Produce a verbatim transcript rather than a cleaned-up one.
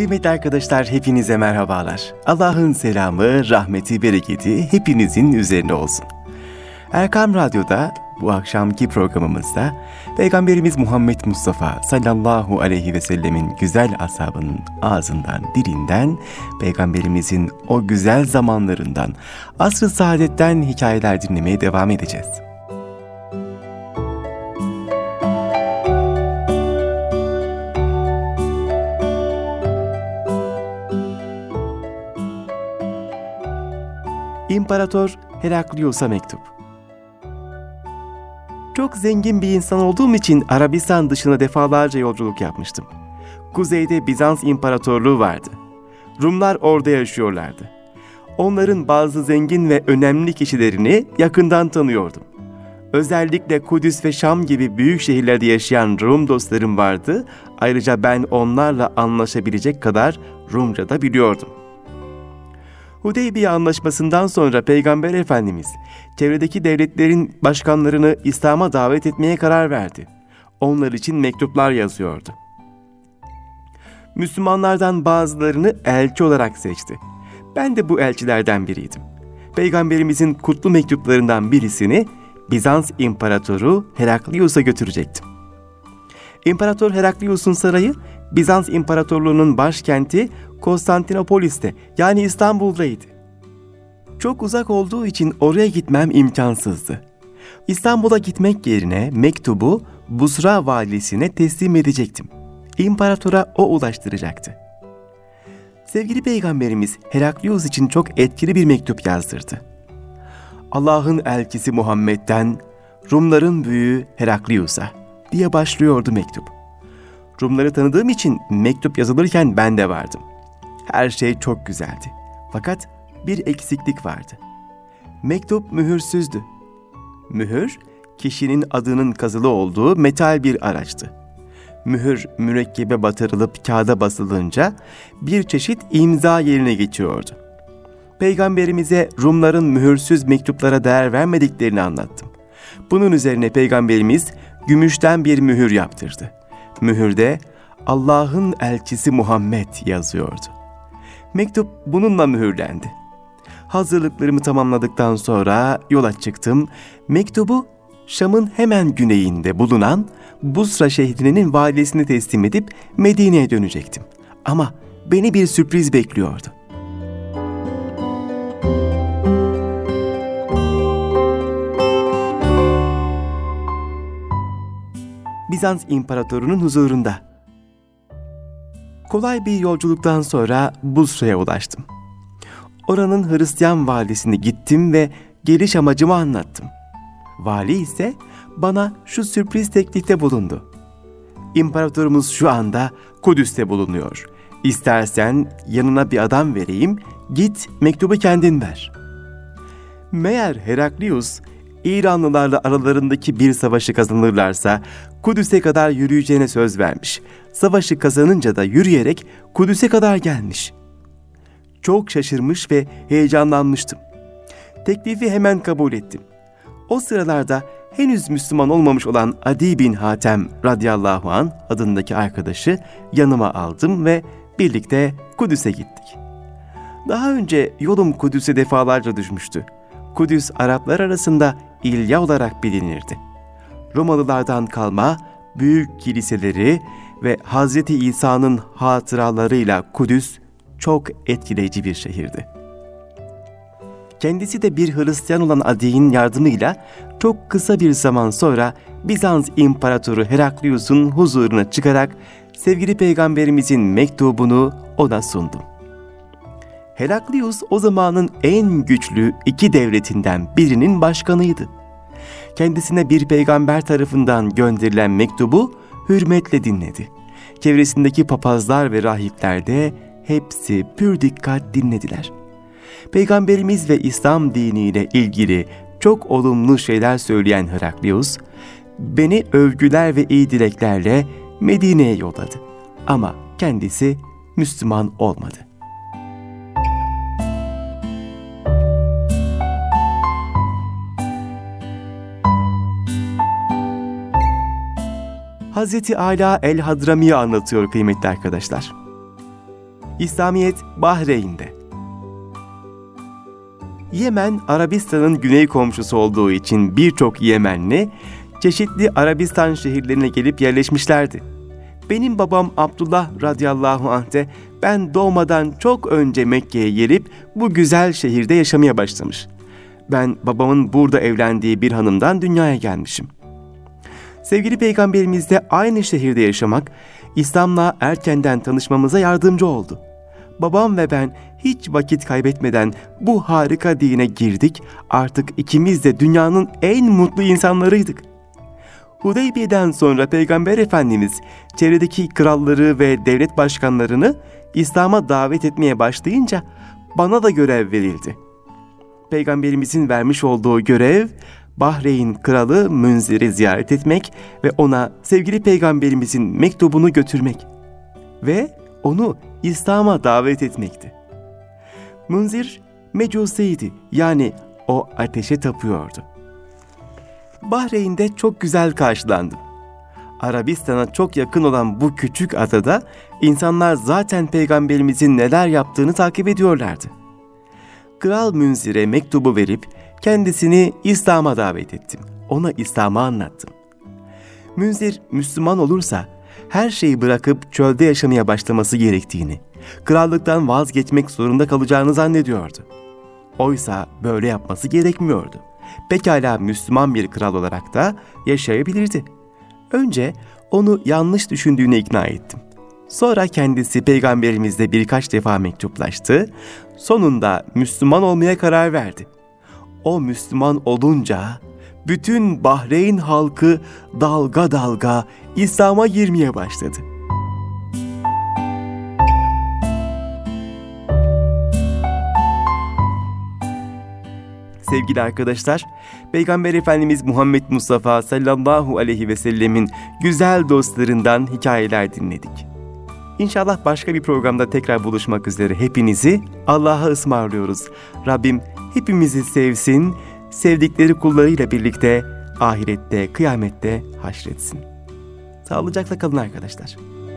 Kıymetli arkadaşlar, hepinize merhabalar. Allah'ın selamı, rahmeti, bereketi hepinizin üzerine olsun. Erkam Radyo'da bu akşamki programımızda Peygamberimiz Muhammed Mustafa sallallahu aleyhi ve sellemin güzel ashabının ağzından, dilinden, Peygamberimizin o güzel zamanlarından, asr-ı saadetten hikayeler dinlemeye devam edeceğiz. İmparator Heraklius'a mektup. Çok zengin bir insan olduğum için Arabistan dışına defalarca yolculuk yapmıştım. Kuzeyde Bizans İmparatorluğu vardı. Rumlar orada yaşıyorlardı. Onların bazı zengin ve önemli kişilerini yakından tanıyordum. Özellikle Kudüs ve Şam gibi büyük şehirlerde yaşayan Rum dostlarım vardı. Ayrıca ben onlarla anlaşabilecek kadar Rumca da biliyordum. Hudeybiye Anlaşması'ndan sonra Peygamber Efendimiz, çevredeki devletlerin başkanlarını İslam'a davet etmeye karar verdi. Onlar için mektuplar yazıyordu. Müslümanlardan bazılarını elçi olarak seçti. Ben de bu elçilerden biriydim. Peygamberimizin kutlu mektuplarından birisini Bizans İmparatoru Heraklius'a götürecektim. İmparator Heraklius'un sarayı, Bizans İmparatorluğu'nun başkenti Konstantinopolis'te, yani İstanbul'daydı. Çok uzak olduğu için oraya gitmem imkansızdı. İstanbul'a gitmek yerine mektubu Busra valisine teslim edecektim. İmparatora o ulaştıracaktı. Sevgili Peygamberimiz Heraklius için çok etkili bir mektup yazdırdı. Allah'ın elçisi Muhammed'den Rumların büyüğü Heraklius'a diye başlıyordu mektup. Rumları tanıdığım için mektup yazılırken ben de vardım. Her şey çok güzeldi. Fakat bir eksiklik vardı. Mektup mühürsüzdü. Mühür, kişinin adının kazılı olduğu metal bir araçtı. Mühür, mürekkebe batırılıp kağıda basılınca bir çeşit imza yerine geçiyordu. Peygamberimize Rumların mühürsüz mektuplara değer vermediklerini anlattım. Bunun üzerine Peygamberimiz gümüşten bir mühür yaptırdı. Mühürde Allah'ın elçisi Muhammed yazıyordu. Mektup bununla mühürlendi. Hazırlıklarımı tamamladıktan sonra yola çıktım. Mektubu Şam'ın hemen güneyinde bulunan Busra şehrinin valisine teslim edip Medine'ye dönecektim. Ama beni bir sürpriz bekliyordu. Bizans İmparatorunun huzurunda. Kolay bir yolculuktan sonra Busra'ya ulaştım. Oranın Hristiyan valisine gittim ve geliş amacımı anlattım. Vali ise bana şu sürpriz teklifte bulundu. İmparatorumuz şu anda Kudüs'te bulunuyor. İstersen yanına bir adam vereyim, git mektubu kendin ver. Meğer Heraklius, İranlılarla aralarındaki bir savaşı kazanırlarsa Kudüs'e kadar yürüyeceğine söz vermiş. Savaşı kazanınca da yürüyerek Kudüs'e kadar gelmiş. Çok şaşırmış ve heyecanlanmıştım. Teklifi hemen kabul ettim. O sıralarda henüz Müslüman olmamış olan Adi bin Hatem radıyallahu anh adındaki arkadaşı yanıma aldım ve birlikte Kudüs'e gittik. Daha önce yolum Kudüs'e defalarca düşmüştü. Kudüs Araplar arasında İlya olarak bilinirdi. Romalılardan kalma büyük kiliseleri ve Hazreti İsa'nın hatıralarıyla Kudüs çok etkileyici bir şehirdi. Kendisi de bir Hristiyan olan Adi'nin yardımıyla çok kısa bir zaman sonra Bizans İmparatoru Heraklius'un huzuruna çıkarak sevgili Peygamberimizin mektubunu ona sundum. Heraklius o zamanın en güçlü iki devletinden birinin başkanıydı. Kendisine bir peygamber tarafından gönderilen mektubu hürmetle dinledi. Çevresindeki papazlar ve rahipler de hepsi pür dikkat dinlediler. Peygamberimiz ve İslam diniyle ilgili çok olumlu şeyler söyleyen Heraklius, beni övgüler ve iyi dileklerle Medine'ye yolladı. Ama kendisi Müslüman olmadı. Hazreti Ala el-Hadrami'yi anlatıyor kıymetli arkadaşlar. İslamiyet Bahreyn'de. Yemen, Arabistan'ın güney komşusu olduğu için birçok Yemenli, çeşitli Arabistan şehirlerine gelip yerleşmişlerdi. Benim babam Abdullah radıyallahu anh de ben doğmadan çok önce Mekke'ye gelip bu güzel şehirde yaşamaya başlamış. Ben babamın burada evlendiği bir hanımdan dünyaya gelmişim. Sevgili Peygamberimizle aynı şehirde yaşamak, İslam'la erkenden tanışmamıza yardımcı oldu. Babam ve ben hiç vakit kaybetmeden bu harika dine girdik, artık ikimiz de dünyanın en mutlu insanlarıydık. Hudeybiye'den sonra Peygamber Efendimiz çevredeki kralları ve devlet başkanlarını İslam'a davet etmeye başlayınca bana da görev verildi. Peygamberimizin vermiş olduğu görev, Bahreyn kralı Münzir'i ziyaret etmek ve ona sevgili Peygamberimizin mektubunu götürmek ve onu İslam'a davet etmekti. Münzir Mecusiydi, yani o ateşe tapıyordu. Bahreyn'de çok güzel karşılandım. Arabistan'a çok yakın olan bu küçük adada insanlar zaten Peygamberimizin neler yaptığını takip ediyorlardı. Kral Münzir'e mektubu verip kendisini İslam'a davet ettim. Ona İslam'ı anlattım. Münzir Müslüman olursa her şeyi bırakıp çölde yaşamaya başlaması gerektiğini, krallıktan vazgeçmek zorunda kalacağını zannediyordu. Oysa böyle yapması gerekmiyordu. Pekala Müslüman bir kral olarak da yaşayabilirdi. Önce onu yanlış düşündüğünü ikna ettim. Sonra kendisi Peygamberimizle birkaç defa mektuplaştı. Sonunda Müslüman olmaya karar verdi. O Müslüman olunca bütün Bahreyn halkı dalga dalga İslam'a girmeye başladı. Sevgili arkadaşlar, Peygamber Efendimiz Muhammed Mustafa sallallahu aleyhi ve sellemin güzel dostlarından hikayeler dinledik. İnşallah başka bir programda tekrar buluşmak üzere hepinizi Allah'a ısmarlıyoruz. Rabbim hepimizi sevsin, sevdikleri kullarıyla birlikte ahirette, kıyamette haşretsin. Sağlıcakla kalın arkadaşlar.